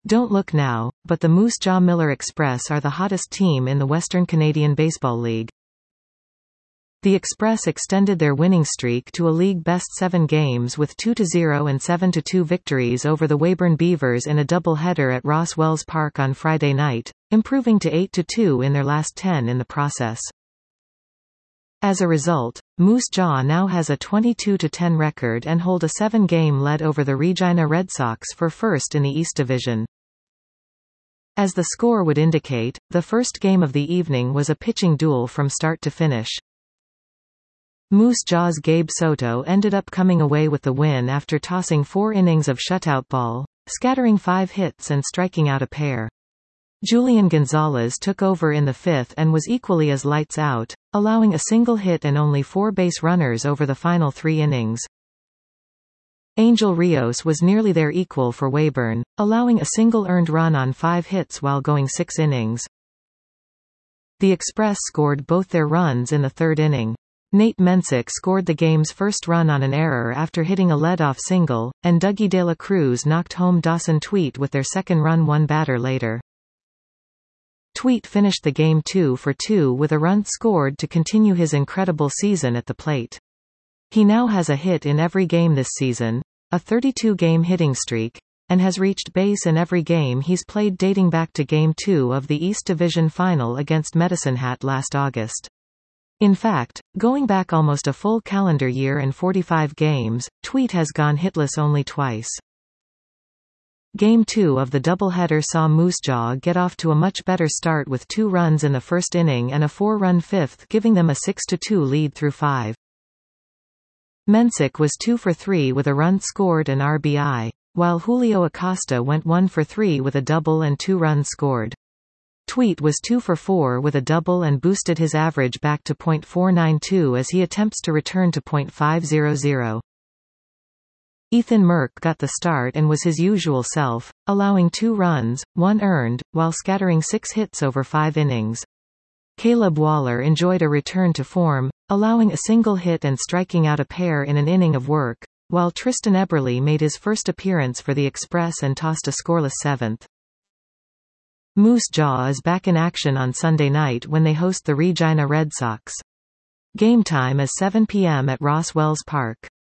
Don't look now, but the Moose Jaw Miller Express are the hottest team in the Western Canadian Baseball League. The Express extended their winning streak to a league-best 7 games with 2-0 and 7-2 victories over the Weyburn Beavers in a doubleheader at Ross Wells Park on Friday night, improving to 8-2 in their last 10 in the process. As a result, Moose Jaw now has a 22-10 record and hold a 7-game lead over the Regina Red Sox for first in the East Division. As the score would indicate, the first game of the evening was a pitching duel from start to finish. Moose Jaw's Gabe Soto ended up coming away with the win after tossing 4 innings of shutout ball, scattering 5 hits and striking out a pair. Julian Gonzalez took over in the 5th and was equally as lights out, allowing a single hit and only 4 base runners over the final 3 innings. Angel Rios was nearly their equal for Weyburn, allowing a single earned run on 5 hits while going 6 innings. The Express scored both their runs in the 3rd inning. Nate Mensick scored the game's first run on an error after hitting a leadoff single, and Dougie De La Cruz knocked home Dawson Tweet with their second run 1 batter later. Tweet finished the game 2 for 2 with a run scored to continue his incredible season at the plate. He now has a hit in every game this season, a 32-game hitting streak, and has reached base in every game he's played dating back to Game 2 of the East Division Final against Medicine Hat last August. In fact, going back almost a full calendar year and 45 games, Tweet has gone hitless only twice. Game 2 of the doubleheader saw Moose Jaw get off to a much better start with 2 runs in the first inning and a 4-run 5th, giving them a 6-2 lead through 5. Mensick was 2 for 3 with a run scored and RBI, while Julio Acosta went 1 for 3 with a double and 2 runs scored. Tweet was 2 for 4 with a double and boosted his average back to .492 as he attempts to return to .500. Ethan Merck got the start and was his usual self, allowing 2 runs, 1 earned, while scattering 6 hits over 5 innings. Caleb Waller enjoyed a return to form, allowing a single hit and striking out a pair in an inning of work, while Tristan Eberle made his first appearance for the Express and tossed a scoreless 7th. Moose Jaw is back in action on Sunday night when they host the Regina Red Sox. Game time is 7 p.m. at Ross Wells Park.